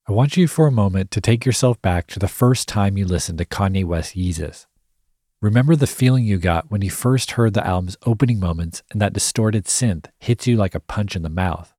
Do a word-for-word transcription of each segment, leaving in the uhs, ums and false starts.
I want you for a moment to take yourself back to the first time you listened to Kanye West Yeezus. Remember the feeling you got when you first heard the album's opening moments and that distorted synth hits you like a punch in the mouth.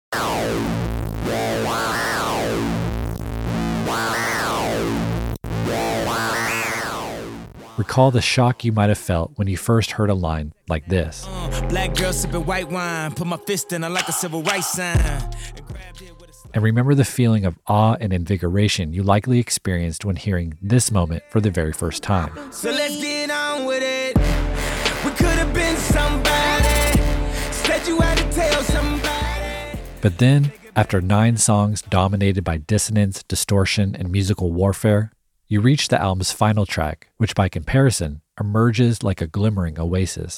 Recall the shock you might have felt when you first heard a line like this. Uh, black girl sipping white wine, put my fist in her like a civil rights sign. And remember the feeling of awe and invigoration you likely experienced when hearing this moment for the very first time. So let's get on with it. We could have been somebody. Said you had to tell somebody. But then, after nine songs dominated by dissonance, distortion, and musical warfare, you reach the album's final track, which by comparison emerges like a glimmering oasis.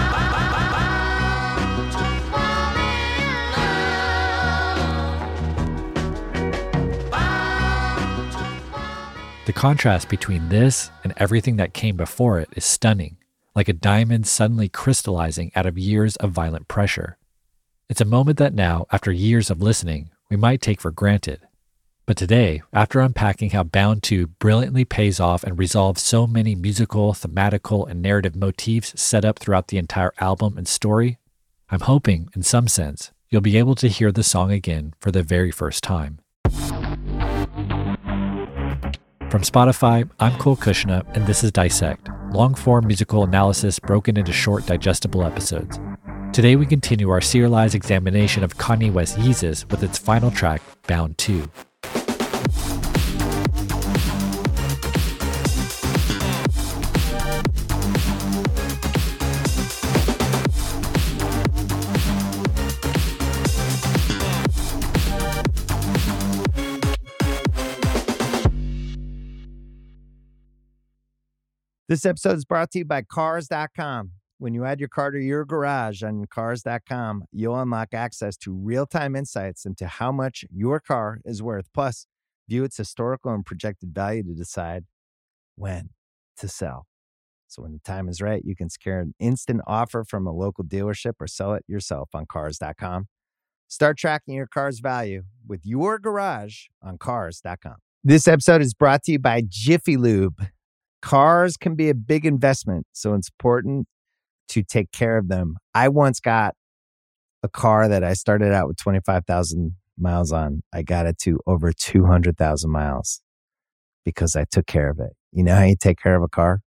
The contrast between this and everything that came before it is stunning, like a diamond suddenly crystallizing out of years of violent pressure. It's a moment that now, after years of listening, we might take for granted. But today, after unpacking how Bound two brilliantly pays off and resolves so many musical, thematical, and narrative motifs set up throughout the entire album and story, I'm hoping, in some sense, you'll be able to hear the song again for the very first time. From Spotify, I'm Cole Kushner, and this is Dissect, long-form musical analysis broken into short, digestible episodes. Today we continue our serialized examination of Kanye West Yeezus with its final track, Bound two. This episode is brought to you by Cars dot com. When you add your car to your garage on Cars dot com, you'll unlock access to real-time insights into how much your car is worth. Plus, view its historical and projected value to decide when to sell. So when the time is right, you can secure an instant offer from a local dealership or sell it yourself on Cars dot com. Start tracking your car's value with your garage on Cars dot com. This episode is brought to you by Jiffy Lube. Cars can be a big investment, so it's important to take care of them. I once got a car that I started out with twenty-five thousand miles on. I got it to over two hundred thousand miles because I took care of it. You know how you take care of a car?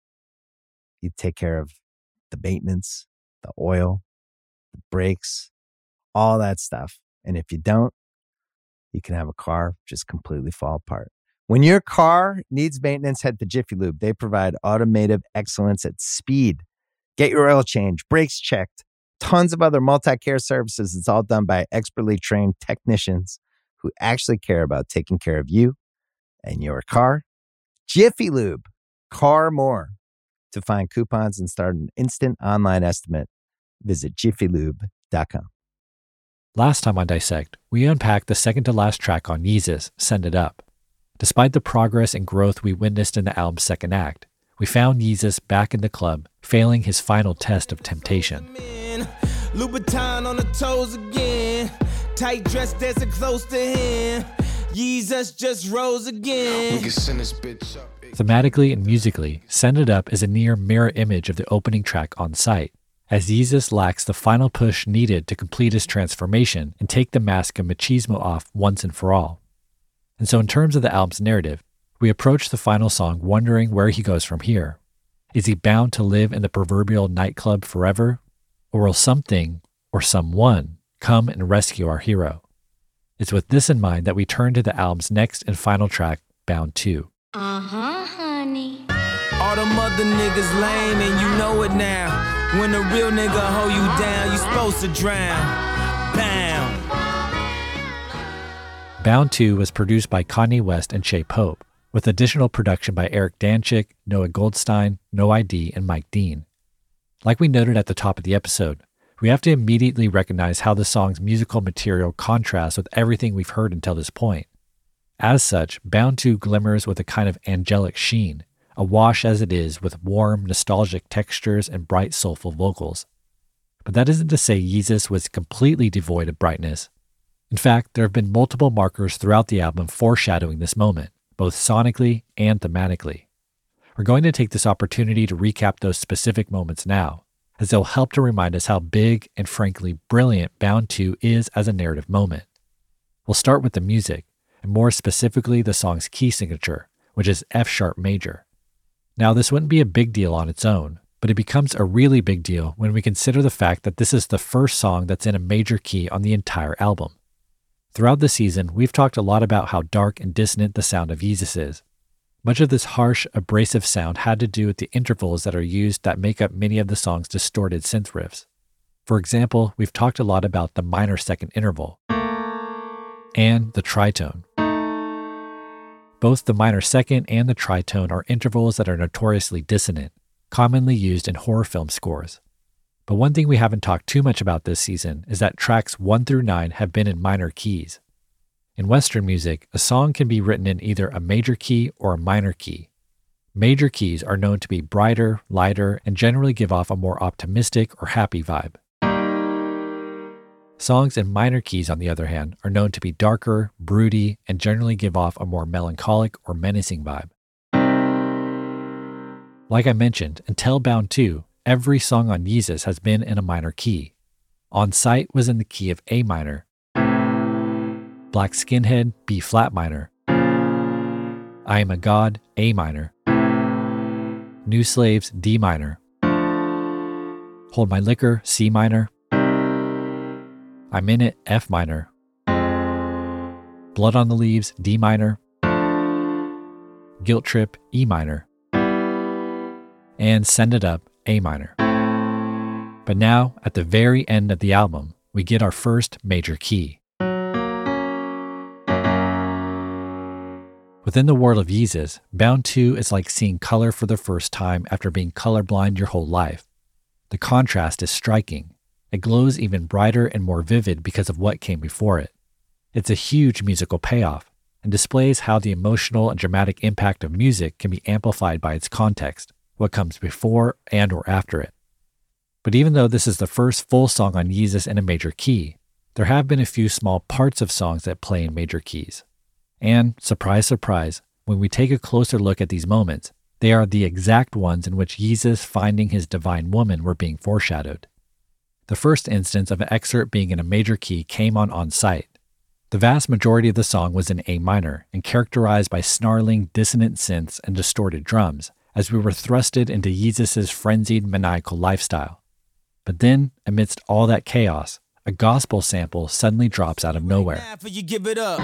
You take care of the maintenance, the oil, the brakes, all that stuff. And if you don't, you can have a car just completely fall apart. When your car needs maintenance, head to Jiffy Lube. They provide automotive excellence at speed. Get your oil change, brakes checked, tons of other multi-care services. It's all done by expertly trained technicians who actually care about taking care of you and your car. Jiffy Lube, car more. To find coupons and start an instant online estimate, visit jiffy lube dot com. Last time on Dissect, we unpacked the second to last track on Yeezus, Send It Up. Despite the progress and growth we witnessed in the album's second act, we found Yeezus back in the club, failing his final test of temptation. Louboutin on the toes again. Tight dress dancing close to him. Yeezus just rose again. We can send this bitch up. Thematically and musically, Send It Up is a near mirror image of the opening track On Sight, as Yeezus lacks the final push needed to complete his transformation and take the mask of machismo off once and for all. And so in terms of the album's narrative, we approach the final song wondering where he goes from here. Is he bound to live in the proverbial nightclub forever? Or will something, or someone, come and rescue our hero? It's with this in mind that we turn to the album's next and final track, Bound two. Uh-huh, honey. All them other niggas lame and you know it now. When a real nigga hold you down, you supposed to drown. Bound. Bound two was produced by Kanye West and Shay Pope, with additional production by Eric Danchik, Noah Goldstein, No I D, and Mike Dean. Like we noted at the top of the episode, we have to immediately recognize how the song's musical material contrasts with everything we've heard until this point. As such, Bound two glimmers with a kind of angelic sheen, awash as it is with warm, nostalgic textures and bright, soulful vocals. But that isn't to say Yeezus was completely devoid of brightness. In fact, there have been multiple markers throughout the album foreshadowing this moment, both sonically and thematically. We're going to take this opportunity to recap those specific moments now, as they'll help to remind us how big and frankly brilliant Bound two is as a narrative moment. We'll start with the music, and more specifically the song's key signature, which is F sharp major. Now, this wouldn't be a big deal on its own, but it becomes a really big deal when we consider the fact that this is the first song that's in a major key on the entire album. Throughout the season, we've talked a lot about how dark and dissonant the sound of Yeezus is. Much of this harsh, abrasive sound had to do with the intervals that are used that make up many of the song's distorted synth riffs. For example, we've talked a lot about the minor second interval and the tritone. Both the minor second and the tritone are intervals that are notoriously dissonant, commonly used in horror film scores. But one thing we haven't talked too much about this season is that tracks one through nine have been in minor keys. In Western music, a song can be written in either a major key or a minor key. Major keys are known to be brighter, lighter, and generally give off a more optimistic or happy vibe. Songs in minor keys, on the other hand, are known to be darker, broody, and generally give off a more melancholic or menacing vibe. Like I mentioned, until Bound two, every song on Yeezus has been in a minor key. On Sight was in the key of A minor, Black Skinhead, B flat minor, I Am a God, A minor, New Slaves, D minor, Hold My Liquor, C minor, I'm In It, F minor, Blood on the Leaves, D minor, Guilt Trip, E minor, and Send It Up, A minor. But now, at the very end of the album, we get our first major key. Within the world of Yeezus, Bound two is like seeing color for the first time after being colorblind your whole life. The contrast is striking. It glows even brighter and more vivid because of what came before it. It's a huge musical payoff and displays how the emotional and dramatic impact of music can be amplified by its context, what comes before and or after it. But even though this is the first full song on Yeezus in a major key, there have been a few small parts of songs that play in major keys. And, surprise, surprise, when we take a closer look at these moments, they are the exact ones in which Yeezus finding his divine woman were being foreshadowed. The first instance of an excerpt being in a major key came on On Sight. The vast majority of the song was in A minor and characterized by snarling, dissonant synths and distorted drums, as we were thrusted into Yeezus' frenzied, maniacal lifestyle. But then, amidst all that chaos, a gospel sample suddenly drops out of nowhere. You give it up.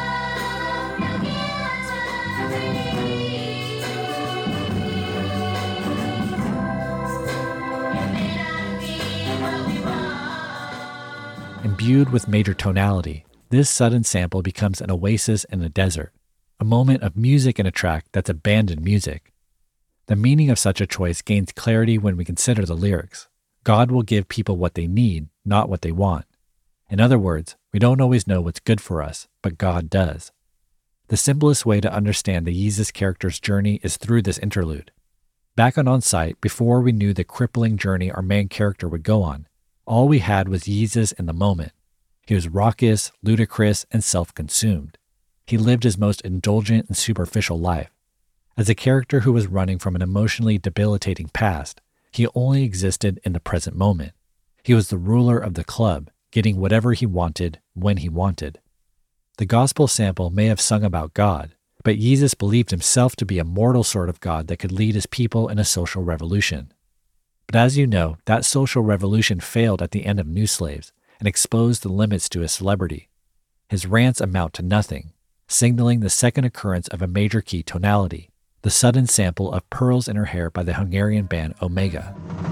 Imbued with major tonality, this sudden sample becomes an oasis in the desert, a moment of music in a track that's abandoned music. The meaning of such a choice gains clarity when we consider the lyrics. God will give people what they need, not what they want. In other words, we don't always know what's good for us, but God does. The simplest way to understand the Yeezus character's journey is through this interlude. Back on On Sight, before we knew the crippling journey our main character would go on, all we had was Yeezus in the moment. He was raucous, ludicrous, and self-consumed. He lived his most indulgent and superficial life. As a character who was running from an emotionally debilitating past, he only existed in the present moment. He was the ruler of the club, getting whatever he wanted, when he wanted. The gospel sample may have sung about God, but Yeezus believed himself to be a mortal sort of God that could lead his people in a social revolution. But as you know, that social revolution failed at the end of New Slaves and exposed the limits to his celebrity. His rants amount to nothing, signaling the second occurrence of a major key tonality, the sudden sample of Pearls in Her Hair by the Hungarian band Omega.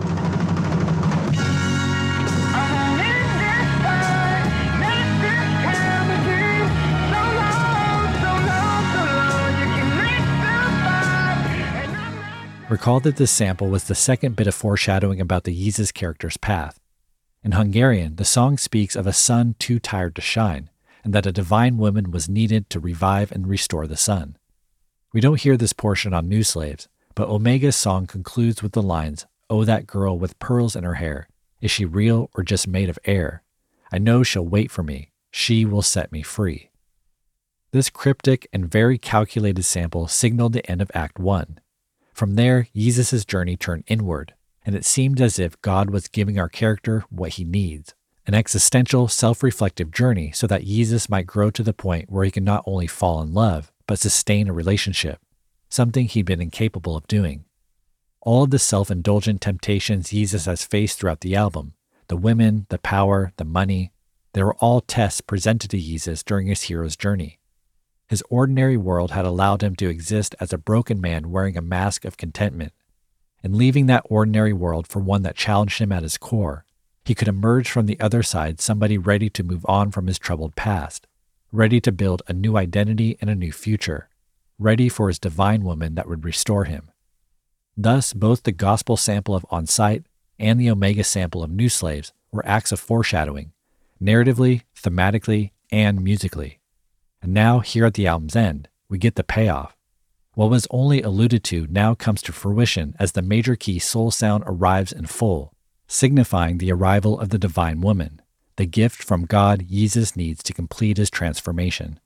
Recall that this sample was the second bit of foreshadowing about the Yeezus character's path. In Hungarian, the song speaks of a sun too tired to shine, and that a divine woman was needed to revive and restore the sun. We don't hear this portion on New Slaves, but Omega's song concludes with the lines, "Oh, that girl with pearls in her hair, is she real or just made of air? I know she'll wait for me, she will set me free. This cryptic and very calculated sample signaled the end of Act one. From there, Jesus' journey turned inward, and it seemed as if God was giving our character what he needs, an existential, self-reflective journey so that Jesus might grow to the point where he can not only fall in love, but sustain a relationship, something he'd been incapable of doing. All of the self-indulgent temptations Jesus has faced throughout the album, the women, the power, the money, they were all tests presented to Jesus during his hero's journey. His ordinary world had allowed him to exist as a broken man wearing a mask of contentment. And leaving that ordinary world for one that challenged him at his core, he could emerge from the other side somebody ready to move on from his troubled past, ready to build a new identity and a new future, ready for his divine woman that would restore him. Thus, both the gospel sample of On Sight and the Omega sample of New Slaves were acts of foreshadowing, narratively, thematically, and musically. And now, here at the album's end, we get the payoff. What was only alluded to now comes to fruition as the major key soul sound arrives in full, signifying the arrival of the divine woman, the gift from God Jesus needs to complete his transformation.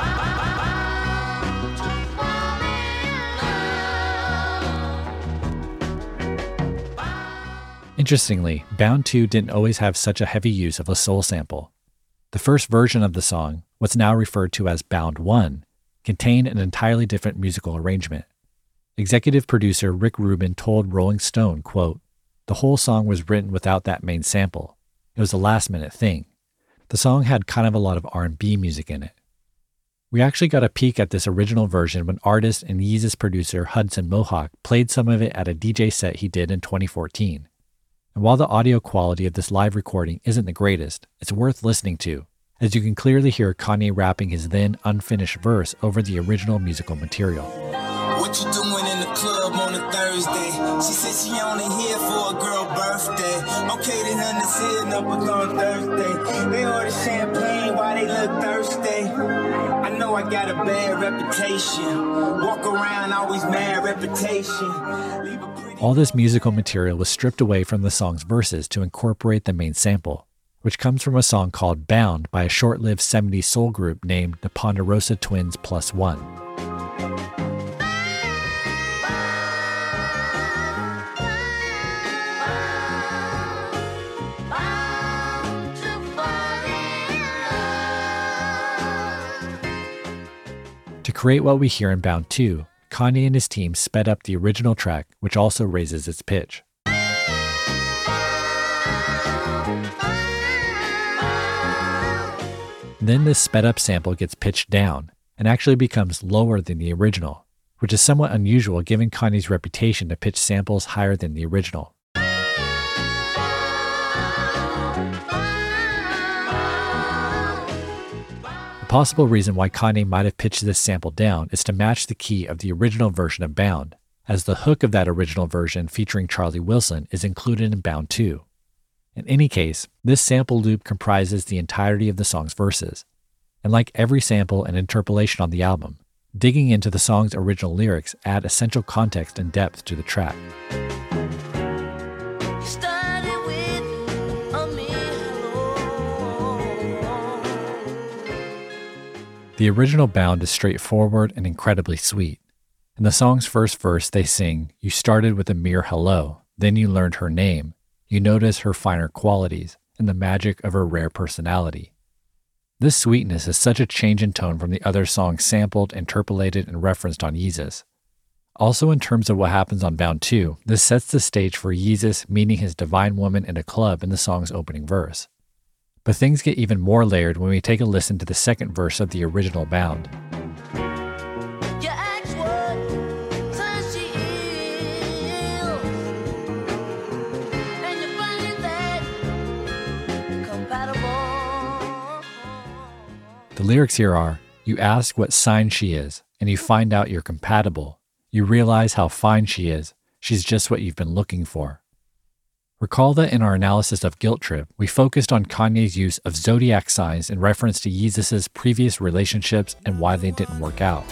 Interestingly, Bound two didn't always have such a heavy use of a soul sample. The first version of the song, what's now referred to as Bound one, contained an entirely different musical arrangement. Executive producer Rick Rubin told Rolling Stone, quote, "The whole song was written without that main sample. It was a last-minute thing. The song had kind of a lot of R and B music in it." We actually got a peek at this original version when artist and Yeezus producer Hudson Mohawk played some of it at a D J set he did in twenty fourteen. And while the audio quality of this live recording isn't the greatest, it's worth listening to, as you can clearly hear Kanye rapping his then unfinished verse over the original musical material. What you doing in the club on a Thursday? She said she only here for a girl birthday. Okay, then understand up on Thursday. They order champagne while they look thirsty. I know I got a bad reputation. Walk around always mad reputation. Leave a pretty... All this musical material was stripped away from the song's verses to incorporate the main sample, which comes from a song called Bound by a short-lived seventies soul group named the Ponderosa Twins Plus One. To create what we hear in Bound two, Kanye and his team sped up the original track, which also raises its pitch. Then this sped up sample gets pitched down and actually becomes lower than the original, which is somewhat unusual given Kanye's reputation to pitch samples higher than the original. A possible reason why Kanye might have pitched this sample down is to match the key of the original version of Bound, as the hook of that original version featuring Charlie Wilson is included in Bound two. In any case, this sample loop comprises the entirety of the song's verses, and like every sample and interpolation on the album, digging into the song's original lyrics add essential context and depth to the track. The original Bound is straightforward and incredibly sweet. In the song's first verse, they sing, "You started with a mere hello, then you learned her name. You notice her finer qualities and the magic of her rare personality." This sweetness is such a change in tone from the other songs sampled, interpolated, and referenced on Yeezus. Also, in terms of what happens on Bound two, this sets the stage for Yeezus meeting his divine woman in a club in the song's opening verse. But things get even more layered when we take a listen to the second verse of the original Bound. The lyrics here are, "You ask what sign she is, and you find out you're compatible. You realize how fine she is. She's just what you've been looking for." Recall that in our analysis of Guilt Trip, we focused on Kanye's use of zodiac signs in reference to Yeezus' previous relationships and why they didn't work out.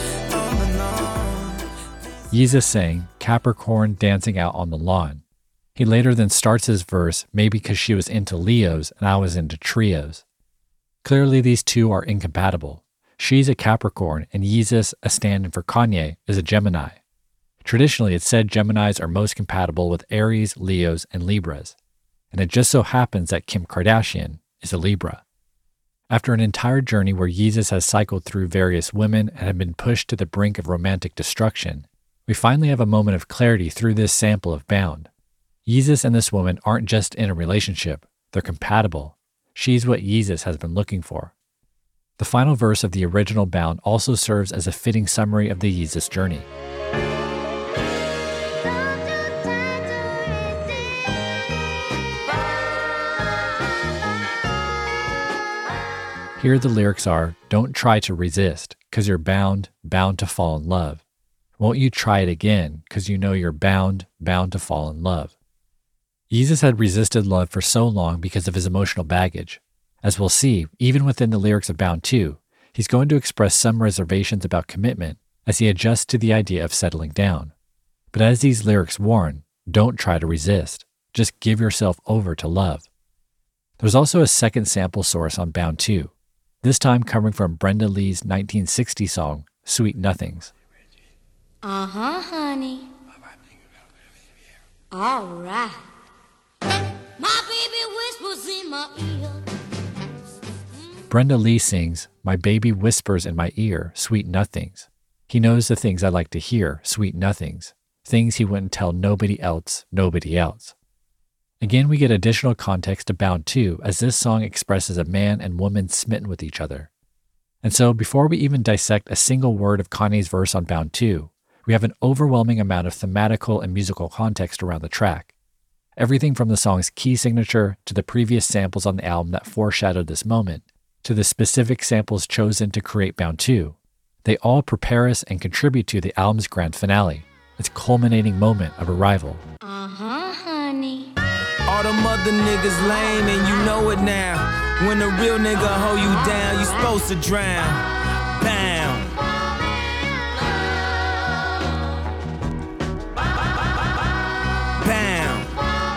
Yeezus sang, "Capricorn dancing out on the lawn." He later then starts his verse, maybe because she was into Leos and I was into trios. Clearly these two are incompatible. She's a Capricorn and Yeezus, a stand-in for Kanye, is a Gemini. Traditionally, it's said Geminis are most compatible with Aries, Leos, and Libras. And it just so happens that Kim Kardashian is a Libra. After an entire journey where Yeezus has cycled through various women and had been pushed to the brink of romantic destruction, we finally have a moment of clarity through this sample of Bound. Yeezus and this woman aren't just in a relationship, they're compatible. She's what Yeezus has been looking for. The final verse of the original Bound also serves as a fitting summary of the Yeezus journey. Here the lyrics are, don't try to resist, cause you're bound, bound to fall in love. Won't you try it again, cause you know you're bound, bound to fall in love. Yeezus had resisted love for so long because of his emotional baggage. As we'll see, even within the lyrics of Bound two, he's going to express some reservations about commitment as he adjusts to the idea of settling down. But as these lyrics warn, don't try to resist, just give yourself over to love. There's also a second sample source on Bound two, this time coming from Brenda Lee's nineteen sixty song, Sweet Nothings. Uh-huh, honey. All right. My baby whispers in my ear. Brenda Lee sings, my baby whispers in my ear, sweet nothings. He knows the things I like to hear, sweet nothings. Things he wouldn't tell nobody else, nobody else. Again, we get additional context to Bound two as this song expresses a man and woman smitten with each other. And so, before we even dissect a single word of Kanye's verse on Bound two, we have an overwhelming amount of thematical and musical context around the track. Everything from the song's key signature to the previous samples on the album that foreshadowed this moment, to the specific samples chosen to create Bound two, they all prepare us and contribute to the album's grand finale, its culminating moment of arrival. Uh-huh, honey. All them other niggas lame and you know it now. When a real nigga hold you down, you supposed to drown. Bound. Bound.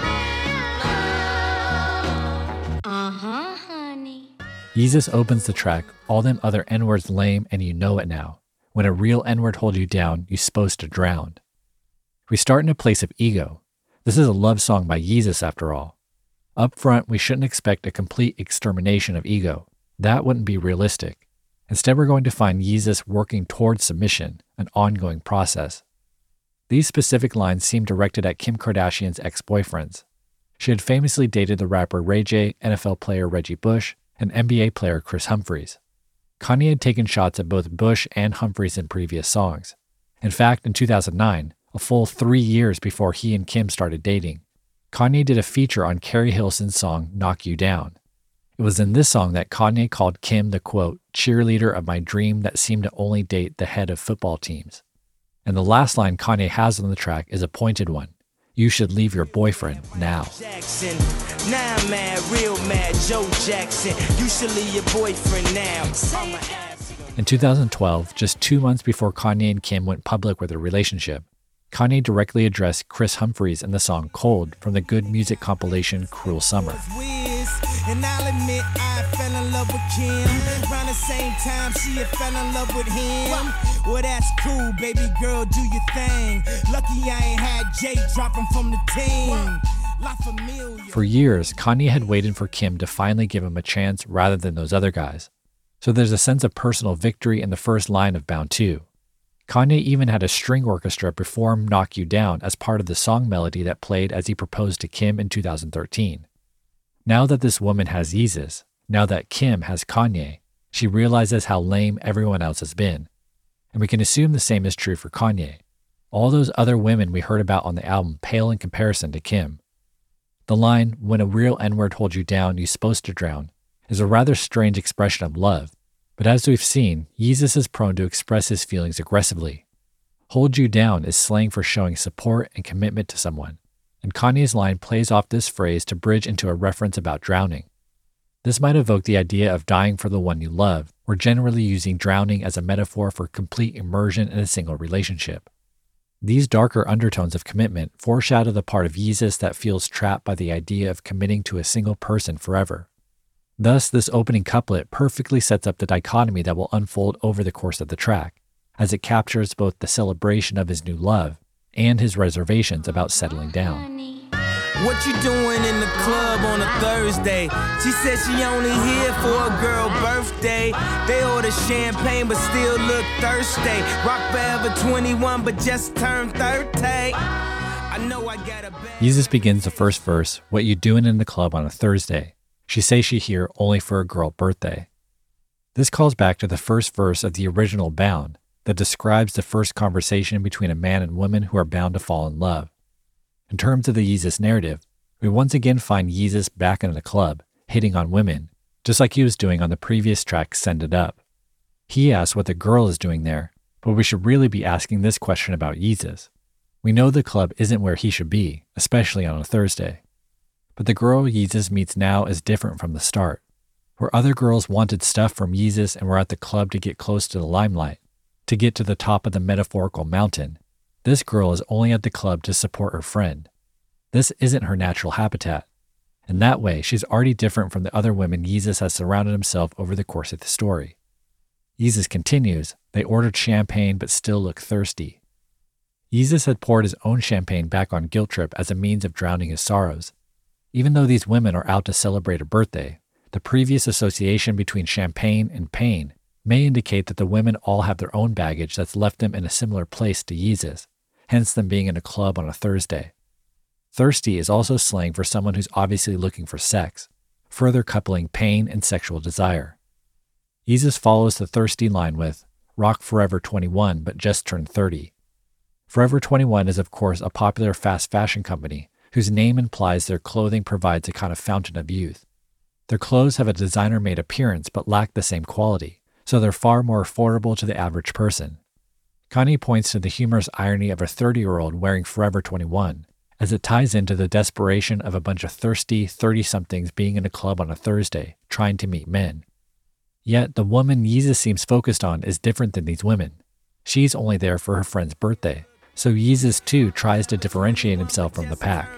Uh-huh, honey. Yeezus opens the track, all them other N-words lame and you know it now. When a real N-word hold you down, you supposed to drown. We start in a place of ego. This is a love song by Yeezus after all. Up front, we shouldn't expect a complete extermination of ego. That wouldn't be realistic. Instead, we're going to find Yeezus working towards submission, an ongoing process. These specific lines seem directed at Kim Kardashian's ex-boyfriends. She had famously dated the rapper Ray J, N F L player Reggie Bush, and N B A player Chris Humphries. Kanye had taken shots at both Bush and Humphries in previous songs. In fact, in two thousand nine, a full three years before he and Kim started dating, Kanye did a feature on Carrie Hilson's song Knock You Down. It was in this song that Kanye called Kim the, quote, cheerleader of my dream that seemed to only date the head of football teams. And the last line Kanye has on the track is a pointed one. You should leave your boyfriend now. Jackson, now I'm mad, real mad, Joe Jackson. You should leave your boyfriend now. In two thousand twelve, just two months before Kanye and Kim went public with their relationship, Kanye directly addressed Chris Humphries in the song Cold from the Good Music compilation Cruel Summer. And I'll admit I fell in love with Kim. Around the same time she had fell in love with him. Well, that's cool, baby girl, do your thing. Lucky I ain't had Jay dropping from the team. La Familia. For years, Kanye had waited for Kim to finally give him a chance rather than those other guys. So there's a sense of personal victory in the first line of Bound two. Kanye even had a string orchestra perform Knock You Down as part of the song melody that played as he proposed to Kim in two thousand thirteen. Now that this woman has Yeezus, now that Kim has Kanye, she realizes how lame everyone else has been. And we can assume the same is true for Kanye. All those other women we heard about on the album pale in comparison to Kim. The line, when a real N-word holds you down, you're supposed to drown, is a rather strange expression of love. But as we've seen, Yeezus is prone to express his feelings aggressively. Hold you down is slang for showing support and commitment to someone. And Kanye's line plays off this phrase to bridge into a reference about drowning. This might evoke the idea of dying for the one you love, or generally using drowning as a metaphor for complete immersion in a single relationship. These darker undertones of commitment foreshadow the part of Yeezus that feels trapped by the idea of committing to a single person forever. Thus, this opening couplet perfectly sets up the dichotomy that will unfold over the course of the track, as it captures both the celebration of his new love and his reservations about settling down. What you doing in the club on a Thursday? She said she only here for a girl birthday. They order champagne but still look thirsty. Rock forever twenty-one but just turned thirty. I know I got a bad... Yeezus begins the first verse, "What you doing in the club on a Thursday?" She say she here only for a girl birthday. This calls back to the first verse of the original Bound that describes the first conversation between a man and woman who are bound to fall in love. In terms of the Yeezus narrative, we once again find Yeezus back in the club, hitting on women, just like he was doing on the previous track, Send It Up. He asks what the girl is doing there, but we should really be asking this question about Yeezus. We know the club isn't where he should be, especially on a Thursday. But the girl Yeezus meets now is different from the start. Where other girls wanted stuff from Yeezus and were at the club to get close to the limelight, to get to the top of the metaphorical mountain, this girl is only at the club to support her friend. This isn't her natural habitat. In that way, she's already different from the other women Yeezus has surrounded himself over the course of the story. Yeezus continues, "They ordered champagne but still look thirsty." Yeezus had poured his own champagne back on Guilt Trip as a means of drowning his sorrows. Even though these women are out to celebrate a birthday, the previous association between champagne and pain may indicate that the women all have their own baggage that's left them in a similar place to Yeezus, hence them being in a club on a Thursday. Thirsty is also slang for someone who's obviously looking for sex, further coupling pain and sexual desire. Yeezus follows the thirsty line with, "Rock forever twenty-one but just turned thirty. Forever twenty-one is of course a popular fast fashion company whose name implies their clothing provides a kind of fountain of youth. Their clothes have a designer-made appearance but lack the same quality, so they're far more affordable to the average person. Kanye points to the humorous irony of a thirty-year-old wearing Forever twenty-one, as it ties into the desperation of a bunch of thirsty thirty-somethings being in a club on a Thursday, trying to meet men. Yet the woman Yeezus seems focused on is different than these women. She's only there for her friend's birthday, so Yeezus too tries to differentiate himself from the pack.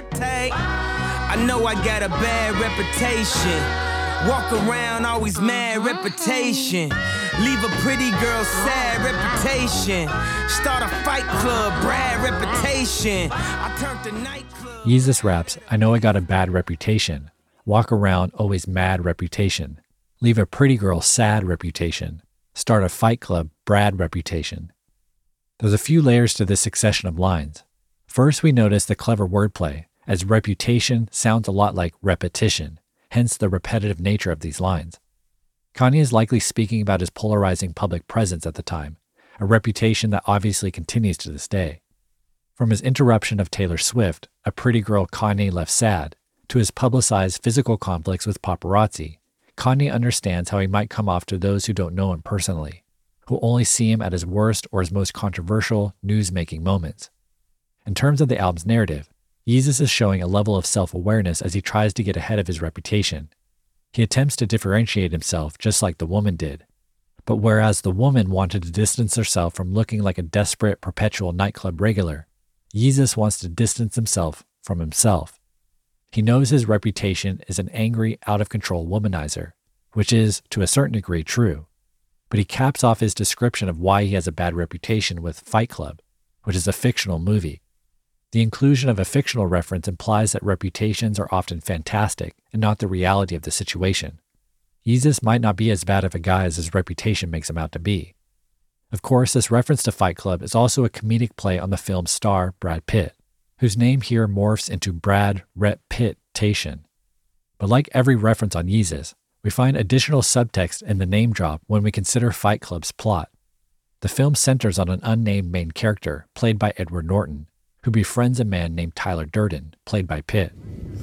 I know I got a bad reputation. Walk around always mad reputation. Leave a pretty girl sad reputation. Start a fight club, Brad reputation. I turned the nightclub. Yeezus raps, "I know I got a bad reputation. Walk around always mad reputation. Leave a pretty girl sad reputation. Start a fight club, Brad reputation." There's a few layers to this succession of lines. First, we notice the clever wordplay, as reputation sounds a lot like repetition, hence the repetitive nature of these lines. Kanye is likely speaking about his polarizing public presence at the time, a reputation that obviously continues to this day. From his interruption of Taylor Swift, a pretty girl Kanye left sad, to his publicized physical conflicts with paparazzi, Kanye understands how he might come off to those who don't know him personally, who only see him at his worst or his most controversial, news-making moments. In terms of the album's narrative, Yeezus is showing a level of self-awareness as he tries to get ahead of his reputation. He attempts to differentiate himself just like the woman did. But whereas the woman wanted to distance herself from looking like a desperate, perpetual nightclub regular, Yeezus wants to distance himself from himself. He knows his reputation is an angry, out-of-control womanizer, which is, to a certain degree, true. But he caps off his description of why he has a bad reputation with Fight Club, which is a fictional movie. The inclusion of a fictional reference implies that reputations are often fantastic and not the reality of the situation. Yeezus might not be as bad of a guy as his reputation makes him out to be. Of course, this reference to Fight Club is also a comedic play on the film's star, Brad Pitt, whose name here morphs into Brad Rep Pitt-tation. But like every reference on Yeezus, we find additional subtext in the name drop when we consider Fight Club's plot. The film centers on an unnamed main character, played by Edward Norton, who befriends a man named Tyler Durden, played by Pitt.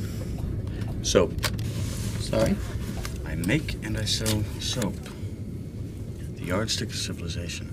Soap. Sorry? I make and I sell soap. The yardstick of civilization.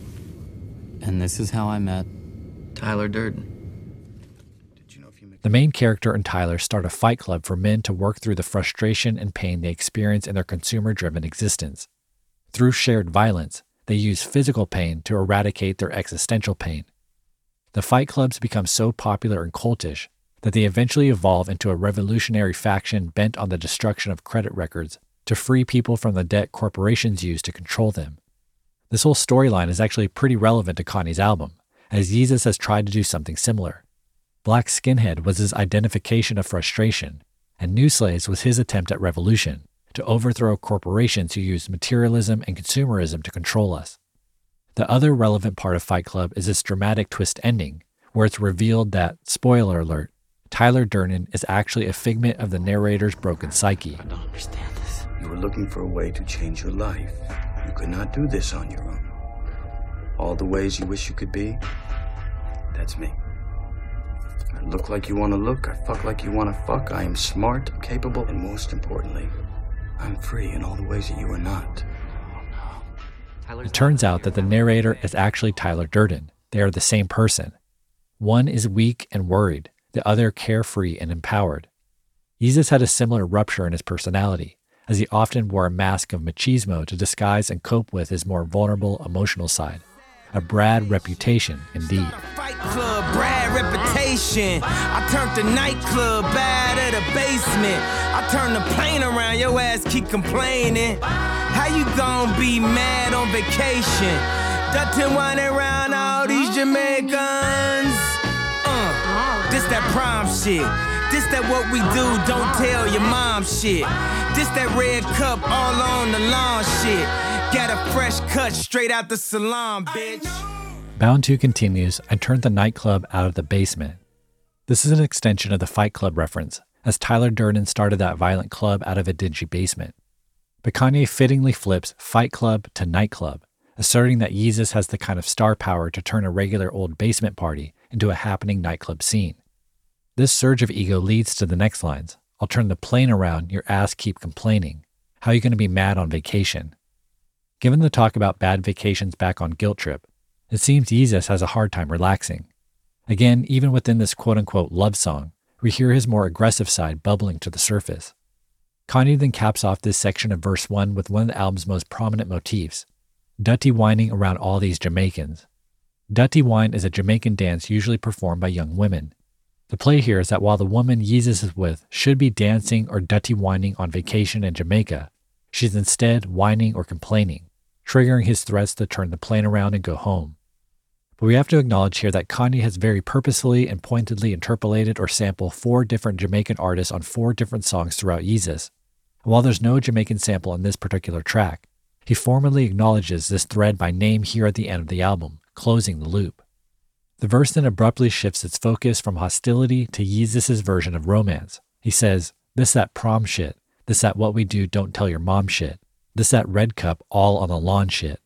And this is how I met Tyler Durden. Did you know if you make The main character and Tyler start a fight club for men to work through the frustration and pain they experience in their consumer-driven existence. Through shared violence, they use physical pain to eradicate their existential pain. the fight clubs become so popular and cultish that they eventually evolve into a revolutionary faction bent on the destruction of credit records to free people from the debt corporations use to control them. This whole storyline is actually pretty relevant to Kanye's album, as Yeezus has tried to do something similar. Black Skinhead was his identification of frustration, and New Slaves was his attempt at revolution, to overthrow corporations who use materialism and consumerism to control us. The other relevant part of Fight Club is its dramatic twist ending, where it's revealed that, spoiler alert, Tyler Durden is actually a figment of the narrator's broken psyche. I don't understand this. You were looking for a way to change your life. You could not do this on your own. All the ways you wish you could be, that's me. I look like you want to look, I fuck like you want to fuck, I am smart, capable, and most importantly, I'm free in all the ways that you are not. It turns out that the narrator is actually Tyler Durden. They are the same person. One is weak and worried, the other carefree and empowered. Yeezus had a similar rupture in his personality, as he often wore a mask of machismo to disguise and cope with his more vulnerable emotional side. A Brad reputation, indeed. Fight club, Brad reputation. I turned the nightclub bad at a basement. I turned the plane around, your ass keep complaining. How you gon' be mad on vacation? Dutton whining around all these Jamaicans. Uh, this that prom shit. This that what we do, don't tell your mom shit. This that red cup all on the lawn shit. Got a fresh cut straight out the salon, bitch. Bound two continues, I turned the nightclub out of the basement. This is an extension of the Fight Club reference, as Tyler Durden started that violent club out of a dingy basement. But Kanye fittingly flips Fight Club to nightclub, asserting that Yeezus has the kind of star power to turn a regular old basement party into a happening nightclub scene. This surge of ego leads to the next lines. I'll turn the plane around, your ass keep complaining. How are you going to be mad on vacation? Given the talk about bad vacations back on Guilt Trip, it seems Yeezus has a hard time relaxing. Again, even within this quote-unquote love song, we hear his more aggressive side bubbling to the surface. Kanye then caps off this section of verse one with one of the album's most prominent motifs, Dutty whining around all these Jamaicans. Dutty wine is a Jamaican dance usually performed by young women. The play here is that while the woman Yeezus is with should be dancing or dutty whining on vacation in Jamaica, she's instead whining or complaining, triggering his threats to turn the plane around and go home. But we have to acknowledge here that Kanye has very purposefully and pointedly interpolated or sampled four different Jamaican artists on four different songs throughout Yeezus. And while there's no Jamaican sample in this particular track, he formally acknowledges this thread by name here at the end of the album, closing the loop. The verse then abruptly shifts its focus from hostility to Yeezus' version of romance. He says, this that prom shit, this that what we do don't tell your mom shit, this that red cup all on the lawn shit.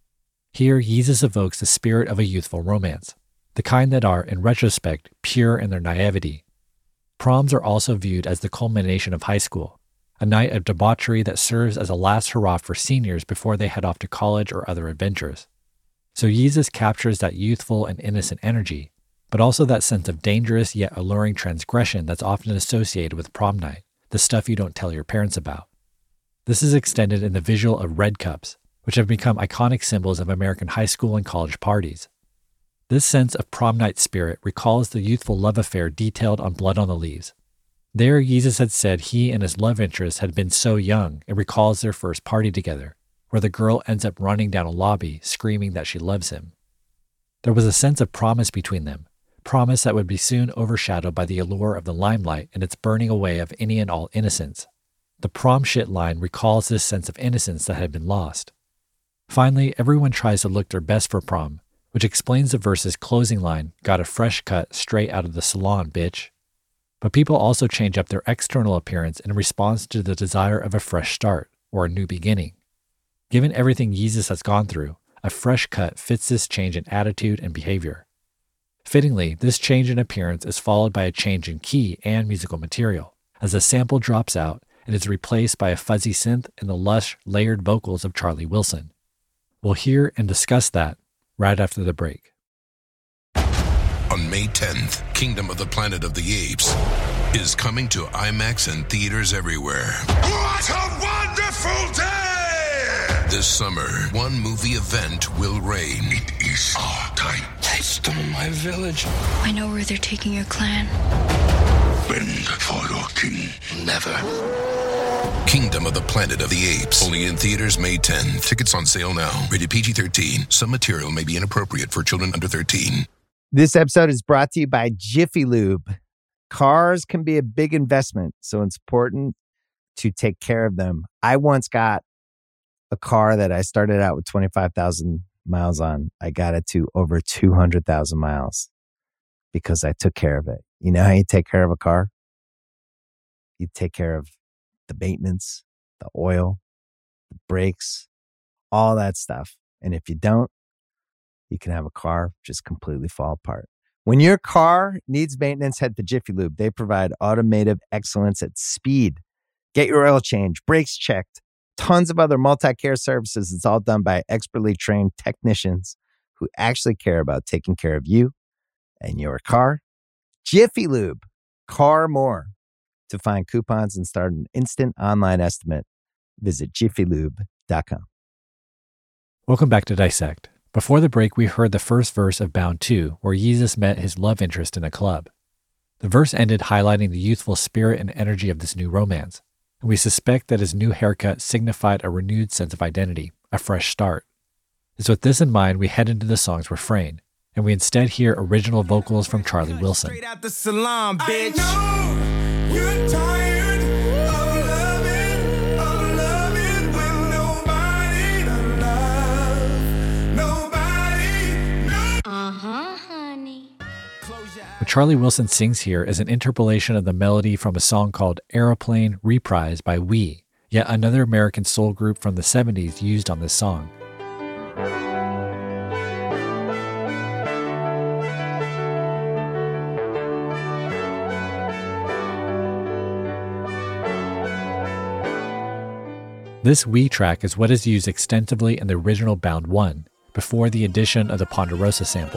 Here, Yeezus evokes the spirit of a youthful romance, the kind that are, in retrospect, pure in their naivety. Proms are also viewed as the culmination of high school, a night of debauchery that serves as a last hurrah for seniors before they head off to college or other adventures. So Yeezus captures that youthful and innocent energy, but also that sense of dangerous yet alluring transgression that's often associated with prom night, the stuff you don't tell your parents about. This is extended in the visual of red cups, which have become iconic symbols of American high school and college parties. This sense of prom night spirit recalls the youthful love affair detailed on Blood on the Leaves. There, Yeezus had said he and his love interest had been so young and recalls their first party together, where the girl ends up running down a lobby screaming that she loves him. There was a sense of promise between them, promise that would be soon overshadowed by the allure of the limelight and its burning away of any and all innocence. The prom shit line recalls this sense of innocence that had been lost. Finally, everyone tries to look their best for prom, which explains the verse's closing line, got a fresh cut straight out of the salon, bitch. But people also change up their external appearance in response to the desire of a fresh start or a new beginning. Given everything Yeezus has gone through, a fresh cut fits this change in attitude and behavior. Fittingly, this change in appearance is followed by a change in key and musical material, as the sample drops out and is replaced by a fuzzy synth and the lush, layered vocals of Charlie Wilson. We'll hear and discuss that right after the break. On May tenth, Kingdom of the Planet of the Apes is coming to IMAX and theaters everywhere. What a wonderful day! This summer, one movie event will reign. It is our time. They stole my village. I know where they're taking your clan. Bend for your king. Never. Kingdom of the Planet of the Apes. Only in theaters May tenth. Tickets on sale now. Rated P G thirteen. Some material may be inappropriate for children under thirteen. This episode is brought to you by Jiffy Lube. Cars can be a big investment, so it's important to take care of them. I once got a car that I started out with twenty-five thousand miles on. I got it to over two hundred thousand miles because I took care of it. You know how you take care of a car? You take care of the maintenance, the oil, the brakes, all that stuff. And if you don't, you can have a car just completely fall apart. When your car needs maintenance, head to Jiffy Lube. They provide automotive excellence at speed. Get your oil change, brakes checked, tons of other multi-care services. It's all done by expertly trained technicians who actually care about taking care of you and your car. Jiffy Lube, car more. To find coupons and start an instant online estimate, visit jiffy lube dot com. Welcome back to Dissect. Before the break, we heard the first verse of Bound two, where Yeezus met his love interest in a club. The verse ended highlighting the youthful spirit and energy of this new romance, and we suspect that his new haircut signified a renewed sense of identity, a fresh start. It's with this in mind we head into the song's refrain, and we instead hear original vocals from Charlie Wilson. Straight out the salon, bitch. I know you're tired of loving, of loving with nobody to love, nobody, no. Uh-huh, honey. What Charlie Wilson sings here is an interpolation of the melody from a song called Aeroplane Reprise by We, yet another American soul group from the seventies used on this song. This We track is what is used extensively in the original Bound one, before the addition of the Ponderosa sample.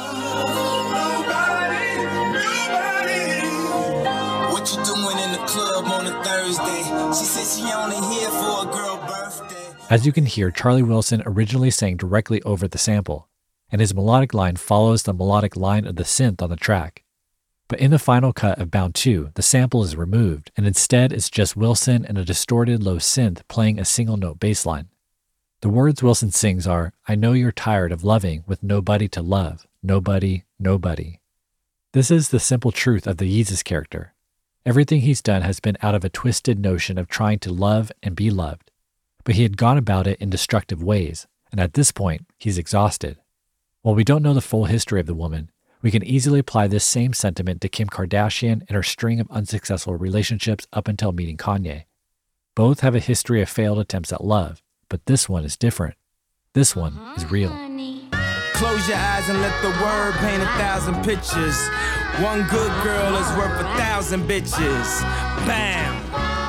What you doing in the club on a Thursday? She said she only here for a girl birthday. As you can hear, Charlie Wilson originally sang directly over the sample, and his melodic line follows the melodic line of the synth on the track. But in the final cut of Bound two, the sample is removed, and instead it's just Wilson and a distorted low synth playing a single note bass line. The words Wilson sings are, I know you're tired of loving with nobody to love, nobody, nobody. This is the simple truth of the Yeezus character. Everything he's done has been out of a twisted notion of trying to love and be loved, but he had gone about it in destructive ways, and at this point, he's exhausted. While we don't know the full history of the woman, we can easily apply this same sentiment to Kim Kardashian and her string of unsuccessful relationships up until meeting Kanye. Both have a history of failed attempts at love, but this one is different. This one is real. Close your eyes and let the word paint a thousand pictures. One good girl is worth a thousand bitches. Bam!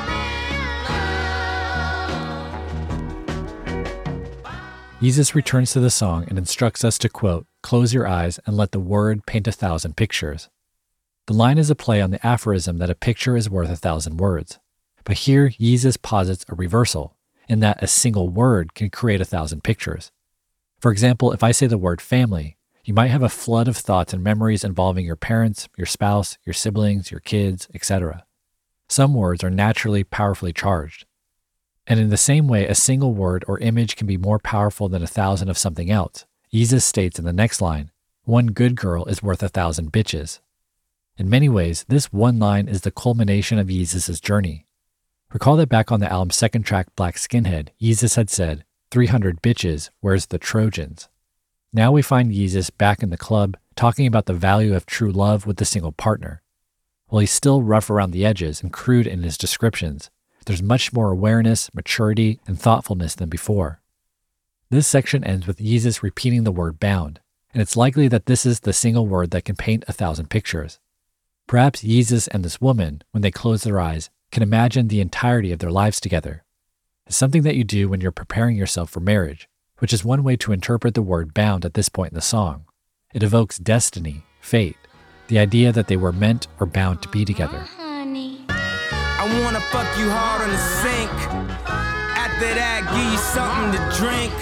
Yeezus returns to the song and instructs us to, quote, close your eyes and let the word paint a thousand pictures. The line is a play on the aphorism that a picture is worth a thousand words. But here, Yeezus posits a reversal, in that a single word can create a thousand pictures. For example, if I say the word family, you might have a flood of thoughts and memories involving your parents, your spouse, your siblings, your kids, et cetera. Some words are naturally powerfully charged. And in the same way, a single word or image can be more powerful than a thousand of something else. Yeezus states in the next line, one good girl is worth a thousand bitches. In many ways, this one line is the culmination of Yeezus' journey. Recall that back on the album's second track, Black Skinhead, Yeezus had said, three hundred bitches, where's the Trojans? Now we find Yeezus back in the club, talking about the value of true love with a single partner. While he's still rough around the edges and crude in his descriptions, there's much more awareness, maturity, and thoughtfulness than before. This section ends with Yeezus repeating the word bound, and it's likely that this is the single word that can paint a thousand pictures. Perhaps Yeezus and this woman, when they close their eyes, can imagine the entirety of their lives together. It's something that you do when you're preparing yourself for marriage, which is one way to interpret the word bound at this point in the song. It evokes destiny, fate, the idea that they were meant or bound to be together. I wanna fuck you hard on the sink. After that, give you something to drink.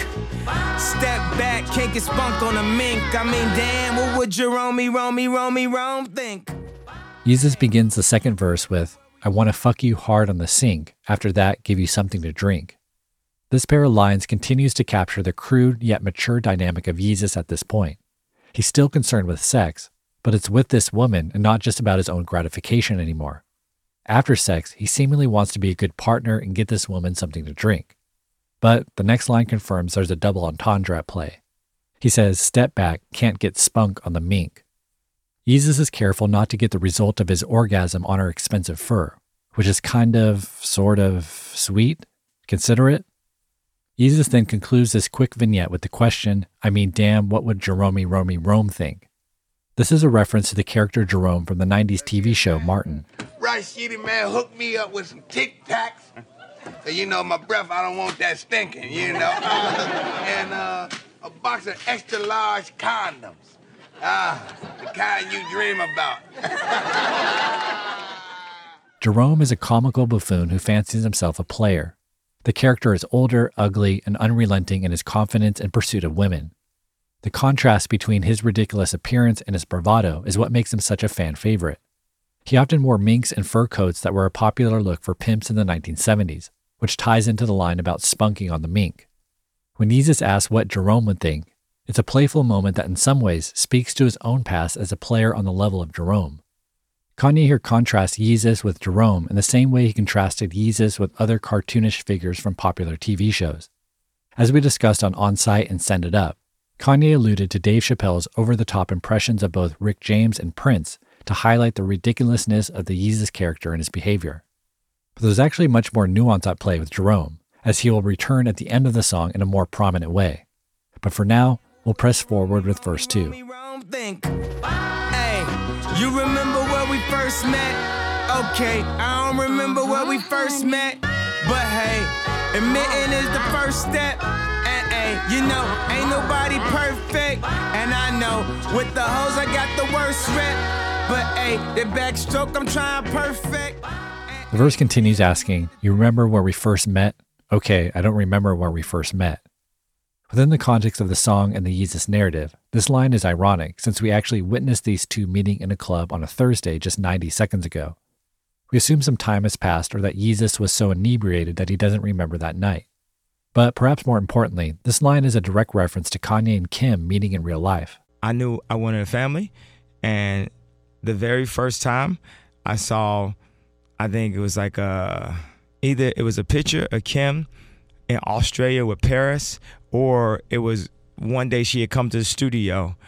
Step back, can't get spunk on a mink. I mean, damn, what would Jerome, Rome, Rome, Rome think? Yeezus begins the second verse with, I want to fuck you hard on the sink, after that give you something to drink. This pair of lines continues to capture the crude yet mature dynamic of Yeezus at this point. He's still concerned with sex, but it's with this woman and not just about his own gratification anymore. After sex, he seemingly wants to be a good partner and get this woman something to drink. But the next line confirms there's a double entendre at play. He says, step back, can't get spunk on the mink. Yeezus is careful not to get the result of his orgasm on her expensive fur, which is kind of, sort of, sweet, considerate. Yeezus then concludes this quick vignette with the question, I mean, damn, what would Jerome Romy Rome think? This is a reference to the character Jerome from the nineties T V show Martin. Right, shitty man hooked me up with some Tic Tacs. So, you know, my breath, I don't want that stinking, you know. and uh, a box of extra large condoms. Ah, the kind you dream about. Jerome is a comical buffoon who fancies himself a player. The character is older, ugly, and unrelenting in his confidence and pursuit of women. The contrast between his ridiculous appearance and his bravado is what makes him such a fan favorite. He often wore minks and fur coats that were a popular look for pimps in the nineteen seventies, which ties into the line about spunking on the mink. When Yeezus asks what Jerome would think, it's a playful moment that in some ways speaks to his own past as a player on the level of Jerome. Kanye here contrasts Yeezus with Jerome in the same way he contrasted Yeezus with other cartoonish figures from popular T V shows. As we discussed on On-Site and Send It Up, Kanye alluded to Dave Chappelle's over-the-top impressions of both Rick James and Prince to highlight the ridiculousness of the Yeezus character and his behavior. But there's actually much more nuance at play with Jerome, as he will return at the end of the song in a more prominent way. But for now, we'll press forward with verse two. Hey, you remember where we first met? Okay, I don't remember where we first met, but hey, admitting is the first step. And hey, you know, ain't nobody perfect, and I know with the hoes I got the worst rep. But hey, the backstroke I'm trying perfect. The verse continues asking, you remember where we first met? Okay, I don't remember where we first met. Within the context of the song and the Yeezus narrative, this line is ironic since we actually witnessed these two meeting in a club on a Thursday just ninety seconds ago. We assume some time has passed or that Yeezus was so inebriated that he doesn't remember that night. But perhaps more importantly, this line is a direct reference to Kanye and Kim meeting in real life. I knew I wanted a family, and the very first time I saw, I think it was like a, either it was a picture of Kim in Australia with Paris, or it was one day she had come to the studio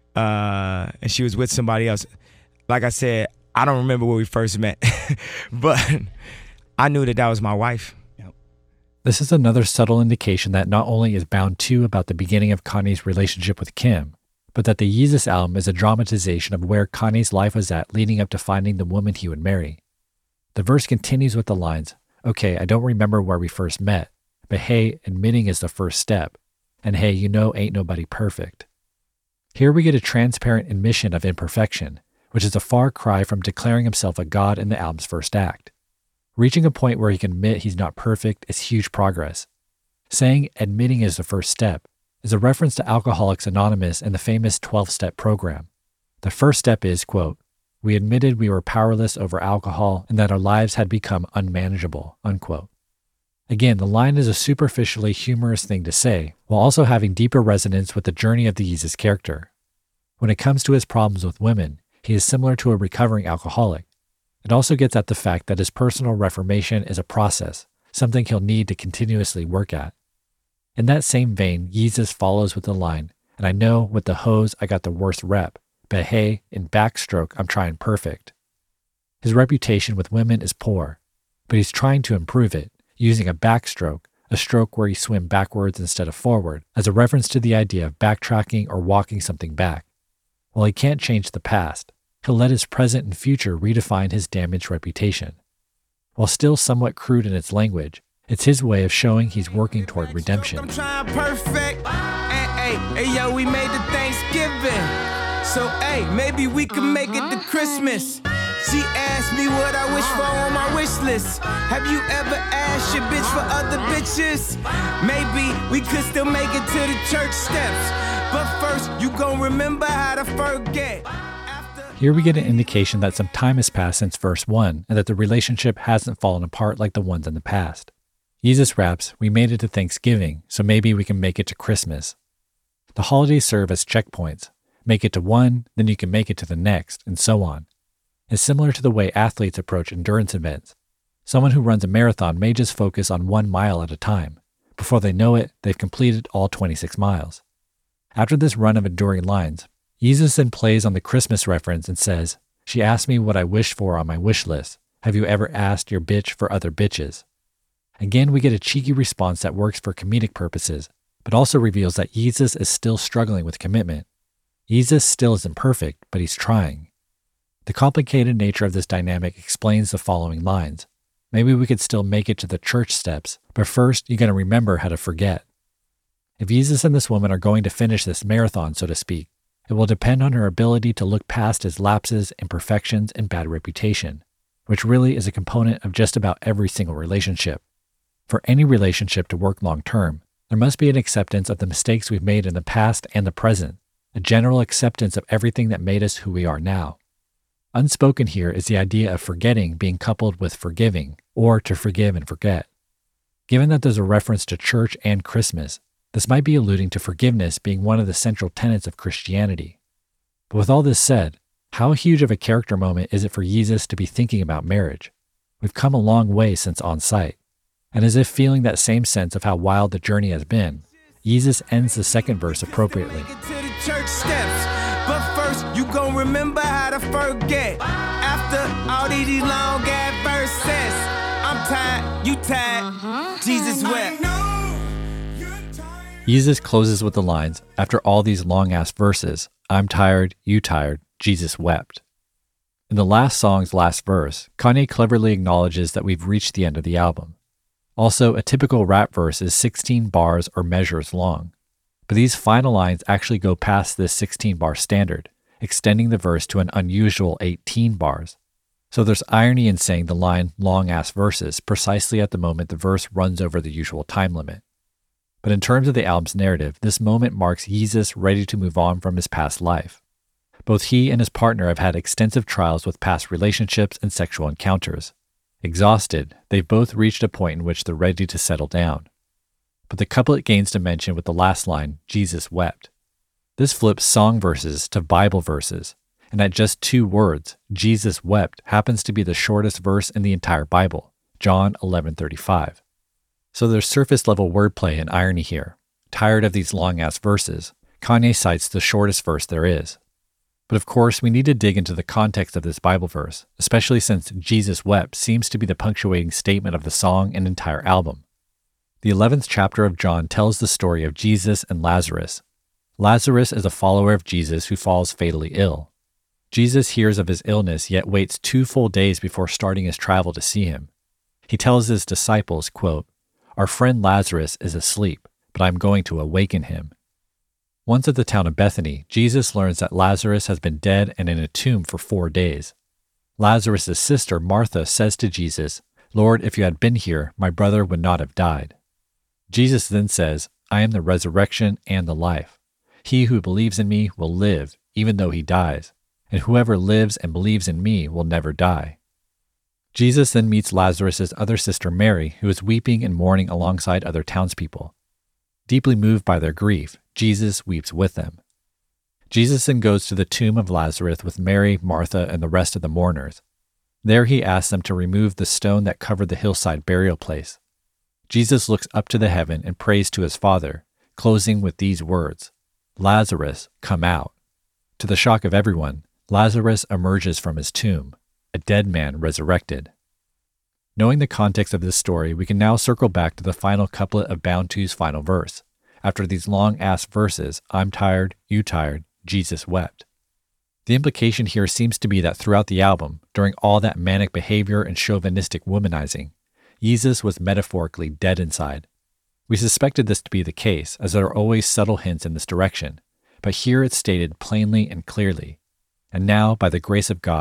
uh, and she was with somebody else. Like I said, I don't remember where we first met, but I knew that that was my wife. Yep. This is another subtle indication that not only is Bound two about the beginning of Kanye's relationship with Kim, but that the Yeezus album is a dramatization of where Kanye's life was at leading up to finding the woman he would marry. The verse continues with the lines, okay, I don't remember where we first met, but hey, admitting is the first step. And hey, you know ain't nobody perfect. Here we get a transparent admission of imperfection, which is a far cry from declaring himself a god in the album's first act. Reaching a point where he can admit he's not perfect is huge progress. Saying admitting is the first step is a reference to Alcoholics Anonymous and the famous twelve-step program. The first step is, quote, we admitted we were powerless over alcohol and that our lives had become unmanageable, unquote. Again, the line is a superficially humorous thing to say, while also having deeper resonance with the journey of the Yeezus character. When it comes to his problems with women, he is similar to a recovering alcoholic. It also gets at the fact that his personal reformation is a process, something he'll need to continuously work at. In that same vein, Yeezus follows with the line, and I know with the hoes I got the worst rep, but hey, in backstroke I'm trying perfect. His reputation with women is poor, but he's trying to improve it, using a backstroke, a stroke where you swim backwards instead of forward, as a reference to the idea of backtracking or walking something back. While he can't change the past, he'll let his present and future redefine his damaged reputation. While still somewhat crude in its language, it's his way of showing he's working toward redemption. I'm trying perfect. Hey, hey, hey, yo, we made the Thanksgiving. So, hey, maybe we can make it to Christmas. She asked me what I wish for on my wish list. Have you ever asked your bitch for other bitches? Maybe we could still make it to the church steps. But first, you gon' remember how to forget. Here we get an indication that some time has passed since verse one and that the relationship hasn't fallen apart like the ones in the past. Jesus raps, "We made it to Thanksgiving, so maybe we can make it to Christmas." The holidays serve as checkpoints. Make it to one, then you can make it to the next, and so on. It's similar to the way athletes approach endurance events. Someone who runs a marathon may just focus on one mile at a time. Before they know it, they've completed all twenty-six miles. After this run of enduring lines, Jesus then plays on the Christmas reference and says, "She asked me what I wish for on my wish list. Have you ever asked your bitch for other bitches?" Again, we get a cheeky response that works for comedic purposes, but also reveals that Jesus is still struggling with commitment. Jesus still isn't perfect, but he's trying. The complicated nature of this dynamic explains the following lines. Maybe we could still make it to the church steps, but first you gotta remember how to forget. If Jesus and this woman are going to finish this marathon, so to speak, it will depend on her ability to look past his lapses, imperfections, and bad reputation, which really is a component of just about every single relationship. For any relationship to work long term, there must be an acceptance of the mistakes we've made in the past and the present, a general acceptance of everything that made us who we are now. Unspoken here is the idea of forgetting being coupled with forgiving, or to forgive and forget. Given that there's a reference to church and Christmas, this might be alluding to forgiveness being one of the central tenets of Christianity. But with all this said, how huge of a character moment is it for Jesus to be thinking about marriage? We've come a long way since On Sight. And as if feeling that same sense of how wild the journey has been, Jesus ends the second verse appropriately. But first, you gon' remember how to forget. After all these long ass verses, I'm tired, you tired, uh-huh. Jesus wept. Jesus closes with the lines, "After all these long-ass verses, I'm tired, you tired, Jesus wept." In the last song's last verse, Kanye cleverly acknowledges that we've reached the end of the album. Also, a typical rap verse is sixteen bars or measures long. But these final lines actually go past this sixteen-bar standard, extending the verse to an unusual eighteen bars. So there's irony in saying the line long-ass verses precisely at the moment the verse runs over the usual time limit. But in terms of the album's narrative, this moment marks Jesus ready to move on from his past life. Both he and his partner have had extensive trials with past relationships and sexual encounters. Exhausted, they've both reached a point in which they're ready to settle down. But the couplet gains dimension with the last line, Jesus wept. This flips song verses to Bible verses, and at just two words, Jesus wept happens to be the shortest verse in the entire Bible, John eleven thirty-five. So there's surface-level wordplay and irony here. Tired of these long-ass verses, Kanye cites the shortest verse there is. But of course, we need to dig into the context of this Bible verse, especially since Jesus wept seems to be the punctuating statement of the song and entire album. The eleventh chapter of John tells the story of Jesus and Lazarus. Lazarus is a follower of Jesus who falls fatally ill. Jesus hears of his illness yet waits two full days before starting his travel to see him. He tells his disciples, quote, "Our friend Lazarus is asleep, but I'm going to awaken him." Once at the town of Bethany, Jesus learns that Lazarus has been dead and in a tomb for four days. Lazarus' sister, Martha, says to Jesus, "Lord, if you had been here, my brother would not have died." Jesus then says, "I am the resurrection and the life. He who believes in me will live, even though he dies, and whoever lives and believes in me will never die." Jesus then meets Lazarus' other sister, Mary, who is weeping and mourning alongside other townspeople. Deeply moved by their grief, Jesus weeps with them. Jesus then goes to the tomb of Lazarus with Mary, Martha, and the rest of the mourners. There he asks them to remove the stone that covered the hillside burial place. Jesus looks up to the heaven and prays to his Father, closing with these words, "Lazarus, come out." To the shock of everyone, Lazarus emerges from his tomb, a dead man resurrected. Knowing the context of this story, we can now circle back to the final couplet of Bound two's final verse. After these long-ass verses, I'm tired, you tired, Jesus wept. The implication here seems to be that throughout the album, during all that manic behavior and chauvinistic womanizing, Jesus was metaphorically dead inside. We suspected this to be the case, as there are always subtle hints in this direction, but here it's stated plainly and clearly. And now, by the grace of God,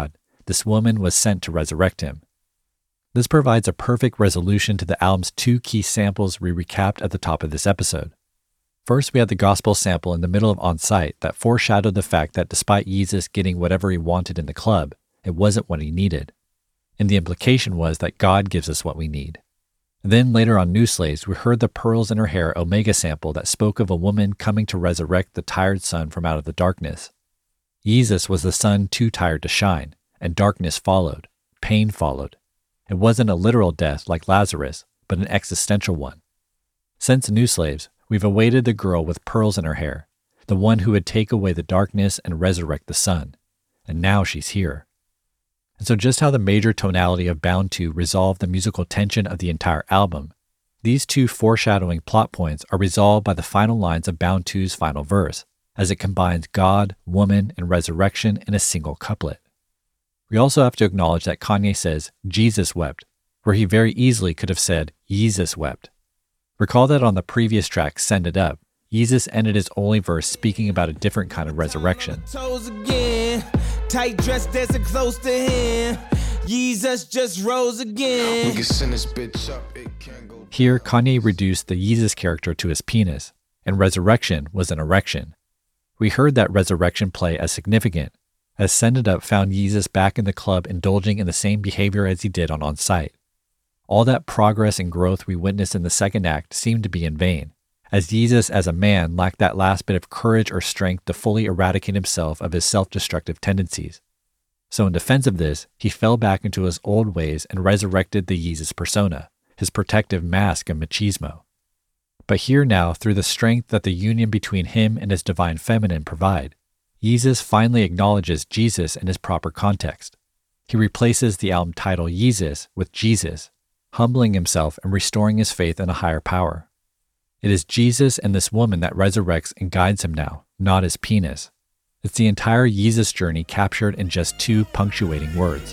this woman was sent to resurrect him. This provides a perfect resolution to the album's two key samples we recapped at the top of this episode. First, we had the gospel sample in the middle of On Sight that foreshadowed the fact that despite Yeezus getting whatever he wanted in the club, it wasn't what he needed. And the implication was that God gives us what we need. And then later on New Slaves, we heard the Pearls in Her Hair Omega sample that spoke of a woman coming to resurrect the tired sun from out of the darkness. Yeezus was the sun too tired to shine, and darkness followed, pain followed. It wasn't a literal death like Lazarus, but an existential one. Since New Slaves, we've awaited the girl with pearls in her hair, the one who would take away the darkness and resurrect the sun. And now she's here. And so just how the major tonality of Bound two resolved the musical tension of the entire album, these two foreshadowing plot points are resolved by the final lines of Bound two's final verse, as it combines God, woman, and resurrection in a single couplet. We also have to acknowledge that Kanye says, Jesus wept, where he very easily could have said, Yeezus wept. Recall that on the previous track, Send It Up, Yeezus ended his only verse speaking about a different kind of resurrection. Tight dress dancing close to him. Yeezus just rose again. We can send this bitch up, it can't go. Here, Kanye reduced the Yeezus character to his penis, and resurrection was an erection. We heard that resurrection play as significant, as Send It Up found Yeezus back in the club indulging in the same behavior as he did on On Sight. All that progress and growth we witnessed in the second act seemed to be in vain, as Yeezus as a man lacked that last bit of courage or strength to fully eradicate himself of his self-destructive tendencies. So in defense of this, he fell back into his old ways and resurrected the Yeezus persona, his protective mask of machismo. But here now, through the strength that the union between him and his divine feminine provide, Yeezus finally acknowledges Jesus in his proper context. He replaces the album title Yeezus with Jesus, humbling himself and restoring his faith in a higher power. It is Jesus and this woman that resurrects and guides him now, not his penis. It's the entire Yeezus journey captured in just two punctuating words.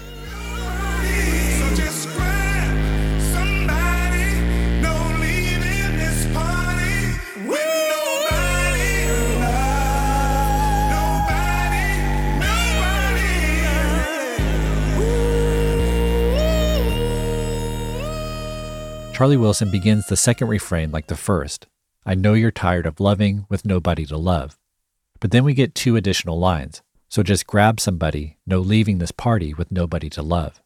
Charlie Wilson begins the second refrain like the first, I know you're tired of loving with nobody to love. But then we get two additional lines, so just grab somebody, no leaving this party with nobody to love.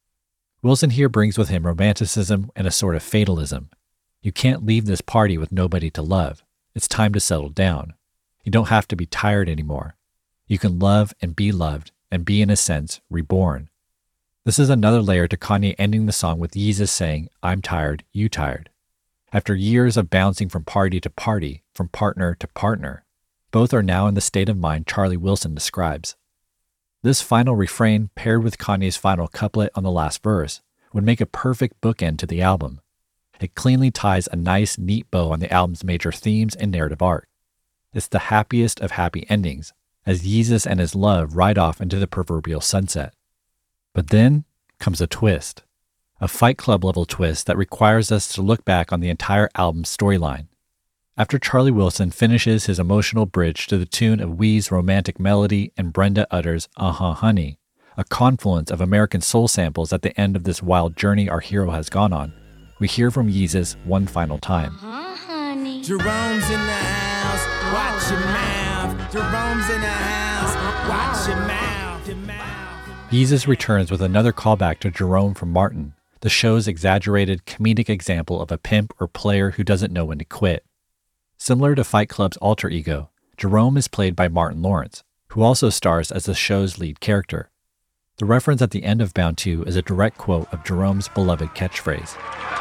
Wilson here brings with him romanticism and a sort of fatalism. You can't leave this party with nobody to love. It's time to settle down. You don't have to be tired anymore. You can love and be loved and be, in a sense, reborn. This is another layer to Kanye ending the song with Yeezus saying, I'm tired, you tired. After years of bouncing from party to party, from partner to partner, both are now in the state of mind Charlie Wilson describes. This final refrain, paired with Kanye's final couplet on the last verse, would make a perfect bookend to the album. It cleanly ties a nice, neat bow on the album's major themes and narrative arc. It's the happiest of happy endings, as Yeezus and his love ride off into the proverbial sunset. But then comes a twist, a Fight Club level twist that requires us to look back on the entire album's storyline. After Charlie Wilson finishes his emotional bridge to the tune of Wee's romantic melody and Brenda utters Uh-huh Honey, a confluence of American soul samples at the end of this wild journey our hero has gone on, we hear from Yeezus one final time. Uh-huh, honey. Jerome's in the house, watch your mouth. Jerome's in the house, watch your mouth. Your mouth. Yeezus returns with another callback to Jerome from Martin, the show's exaggerated comedic example of a pimp or player who doesn't know when to quit. Similar to Fight Club's alter ego, Jerome is played by Martin Lawrence, who also stars as the show's lead character. The reference at the end of Bound two is a direct quote of Jerome's beloved catchphrase.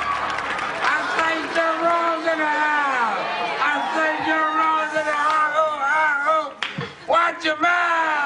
I think Jerome's in the house. I think Jerome's in the house. Oh, oh, oh. Watch your mouth.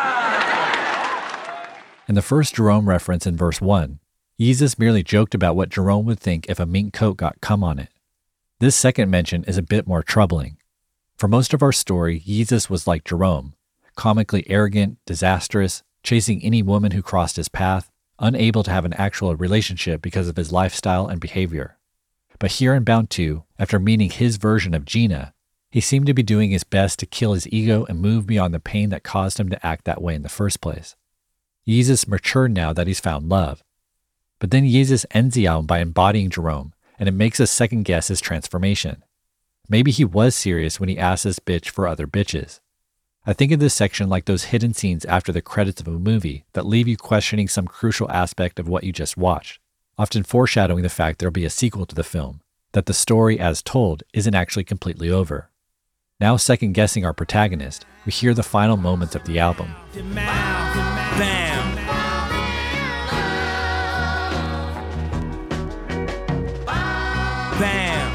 In the first Jerome reference in verse one, Yeezus merely joked about what Jerome would think if a mink coat got cum on it. This second mention is a bit more troubling. For most of our story, Yeezus was like Jerome, comically arrogant, disastrous, chasing any woman who crossed his path, unable to have an actual relationship because of his lifestyle and behavior. But here in Bound two, after meeting his version of Gina, he seemed to be doing his best to kill his ego and move beyond the pain that caused him to act that way in the first place. Yeezus matured now that he's found love. But then Yeezus ends the album by embodying Jerome, and it makes us second guess his transformation. Maybe he was serious when he asked this bitch for other bitches. I think of this section like those hidden scenes after the credits of a movie that leave you questioning some crucial aspect of what you just watched, often foreshadowing the fact there'll be a sequel to the film, that the story as told isn't actually completely over. Now second guessing our protagonist, we hear the final moments of the album. Bam. Bam.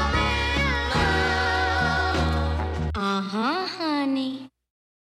Uh-huh, honey.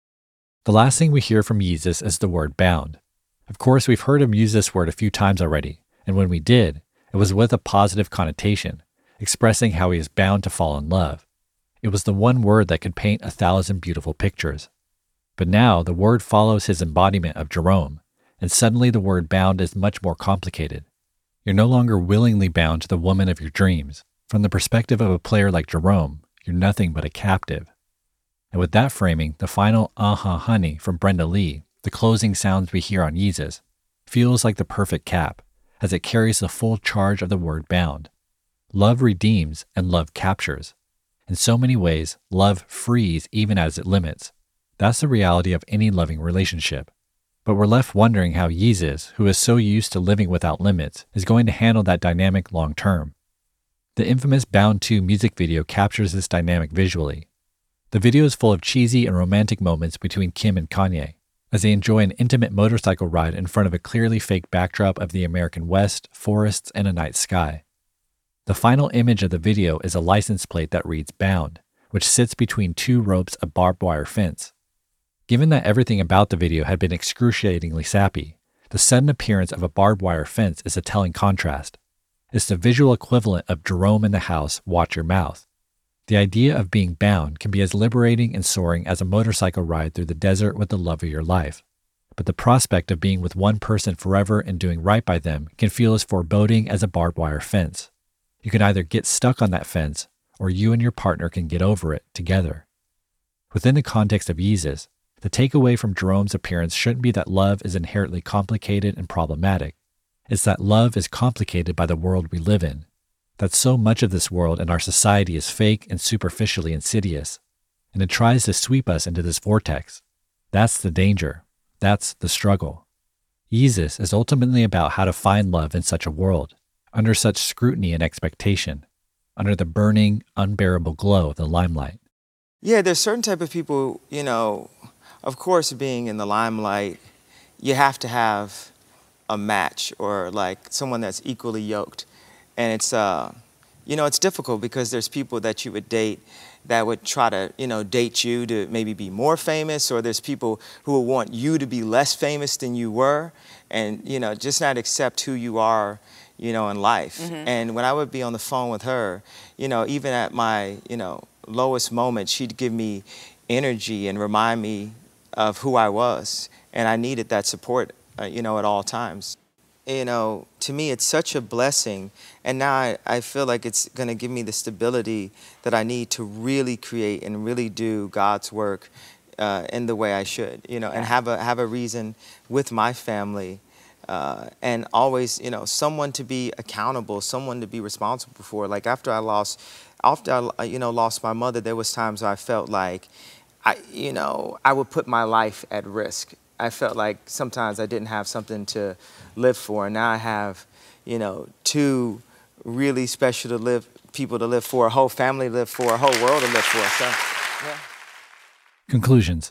The last thing we hear from Yeezus is the word bound. Of course, we've heard him use this word a few times already, and when we did, it was with a positive connotation, expressing how he is bound to fall in love. It was the one word that could paint a thousand beautiful pictures. But now the word follows his embodiment of Jerome, and suddenly the word bound is much more complicated. You're no longer willingly bound to the woman of your dreams. From the perspective of a player like Jerome, you're nothing but a captive. And with that framing, the final uh-huh honey from Brenda Lee, the closing sounds we hear on Yeezus, feels like the perfect cap, as it carries the full charge of the word bound. Love redeems and love captures. In so many ways, love frees even as it limits. That's the reality of any loving relationship. But we're left wondering how Yeezus, who is so used to living without limits, is going to handle that dynamic long term. The infamous Bound two music video captures this dynamic visually. The video is full of cheesy and romantic moments between Kim and Kanye, as they enjoy an intimate motorcycle ride in front of a clearly fake backdrop of the American West, forests, and a night sky. The final image of the video is a license plate that reads Bound, which sits between two ropes of barbed wire fence. Given that everything about the video had been excruciatingly sappy, the sudden appearance of a barbed wire fence is a telling contrast. It's the visual equivalent of Jerome in the house, watch your mouth. The idea of being bound can be as liberating and soaring as a motorcycle ride through the desert with the love of your life. But the prospect of being with one person forever and doing right by them can feel as foreboding as a barbed wire fence. You can either get stuck on that fence, or you and your partner can get over it together. Within the context of Yeezus, the takeaway from Jerome's appearance shouldn't be that love is inherently complicated and problematic. It's that love is complicated by the world we live in. That so much of this world and our society is fake and superficially insidious, and it tries to sweep us into this vortex. That's the danger. That's the struggle. Yeezus is ultimately about how to find love in such a world, under such scrutiny and expectation, under the burning, unbearable glow of the limelight. Yeah, there's certain type of people, you know, of course, being in the limelight, you have to have a match or like someone that's equally yoked. And it's, uh, you know, it's difficult because there's people that you would date that would try to, you know, date you to maybe be more famous, or there's people who will want you to be less famous than you were and, you know, just not accept who you are, you know, in life. Mm-hmm. And when I would be on the phone with her, you know, even at my, you know, lowest moment, she'd give me energy and remind me of who I was. And I needed that support, uh, you know, at all times. You know, to me, it's such a blessing. And now I, I feel like it's going to give me the stability that I need to really create and really do God's work uh, in the way I should, you know, and have a, have a reason with my family. Uh, and always, you know, someone to be accountable, someone to be responsible for. Like after I lost, after I, you know, lost my mother, there was times where I felt like, I, you know, I would put my life at risk. I felt like sometimes I didn't have something to live for. And now I have, you know, two really special to live, people to live for, a whole family to live for, a whole world to live for. So, yeah. Conclusions.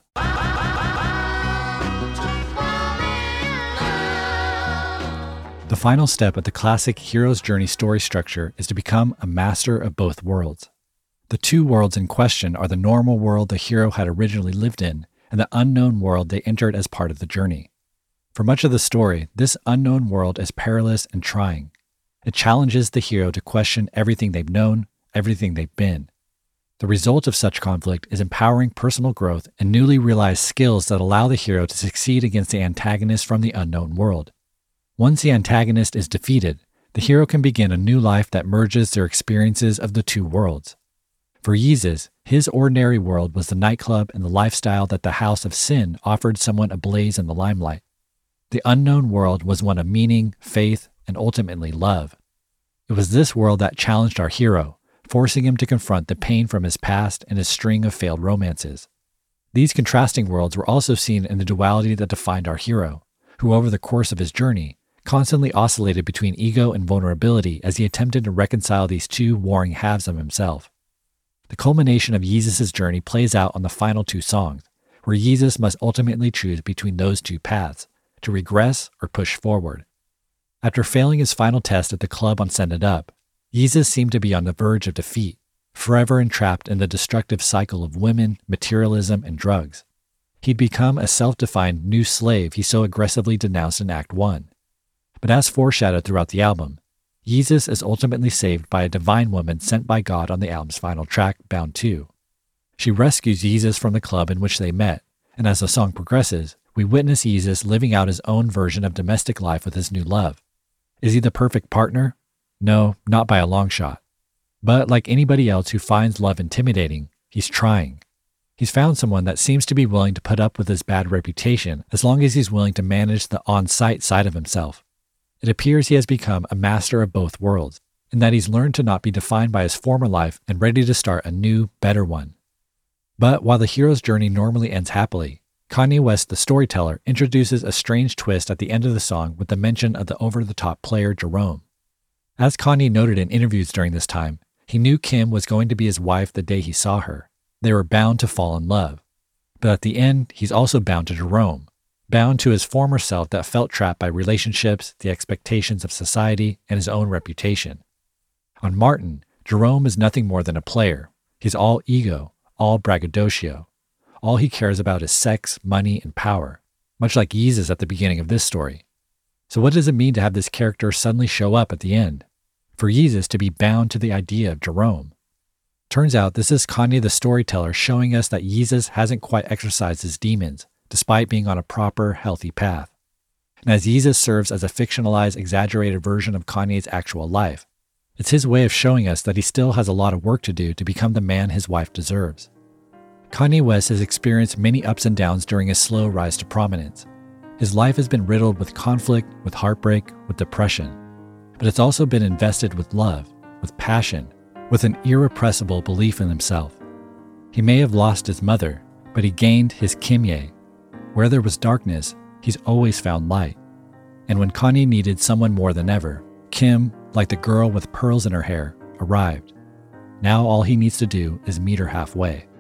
The final step of the classic hero's journey story structure is to become a master of both worlds. The two worlds in question are the normal world the hero had originally lived in and the unknown world they entered as part of the journey. For much of the story, this unknown world is perilous and trying. It challenges the hero to question everything they've known, everything they've been. The result of such conflict is empowering personal growth and newly realized skills that allow the hero to succeed against the antagonist from the unknown world. Once the antagonist is defeated, the hero can begin a new life that merges their experiences of the two worlds. For Yeezus, his ordinary world was the nightclub and the lifestyle that the House of Sin offered someone ablaze in the limelight. The unknown world was one of meaning, faith, and ultimately love. It was this world that challenged our hero, forcing him to confront the pain from his past and his string of failed romances. These contrasting worlds were also seen in the duality that defined our hero, who over the course of his journey constantly oscillated between ego and vulnerability as he attempted to reconcile these two warring halves of himself. The culmination of Yeezus' journey plays out on the final two songs, where Yeezus must ultimately choose between those two paths, to regress or push forward. After failing his final test at the club on Send It Up, Yeezus seemed to be on the verge of defeat, forever entrapped in the destructive cycle of women, materialism, and drugs. He'd become a self-defined new slave he so aggressively denounced in Act one. But as foreshadowed throughout the album, Yeezus is ultimately saved by a divine woman sent by God on the album's final track, Bound two. She rescues Yeezus from the club in which they met, and as the song progresses, we witness Yeezus living out his own version of domestic life with his new love. Is he the perfect partner? No, not by a long shot. But like anybody else who finds love intimidating, he's trying. He's found someone that seems to be willing to put up with his bad reputation as long as he's willing to manage the on-site side of himself. It appears he has become a master of both worlds, and that he's learned to not be defined by his former life and ready to start a new, better one. But while the hero's journey normally ends happily, Kanye West, the storyteller, introduces a strange twist at the end of the song with the mention of the over-the-top player Jerome. As Kanye noted in interviews during this time, he knew Kim was going to be his wife the day he saw her. They were bound to fall in love. But at the end, he's also bound to Jerome, bound to his former self that felt trapped by relationships, the expectations of society, and his own reputation. On Martin, Jerome is nothing more than a player. He's all ego, all braggadocio. All he cares about is sex, money, and power, much like Yeezus at the beginning of this story. So what does it mean to have this character suddenly show up at the end? For Yeezus to be bound to the idea of Jerome? Turns out this is Kanye the storyteller showing us that Yeezus hasn't quite exorcised his demons, despite being on a proper, healthy path. And as Yeezus serves as a fictionalized, exaggerated version of Kanye's actual life, it's his way of showing us that he still has a lot of work to do to become the man his wife deserves. Kanye West has experienced many ups and downs during his slow rise to prominence. His life has been riddled with conflict, with heartbreak, with depression. But it's also been invested with love, with passion, with an irrepressible belief in himself. He may have lost his mother, but he gained his Kimye. Where there was darkness, he's always found light. And when Kanye needed someone more than ever, Kim, like the girl with pearls in her hair, arrived. Now all he needs to do is meet her halfway.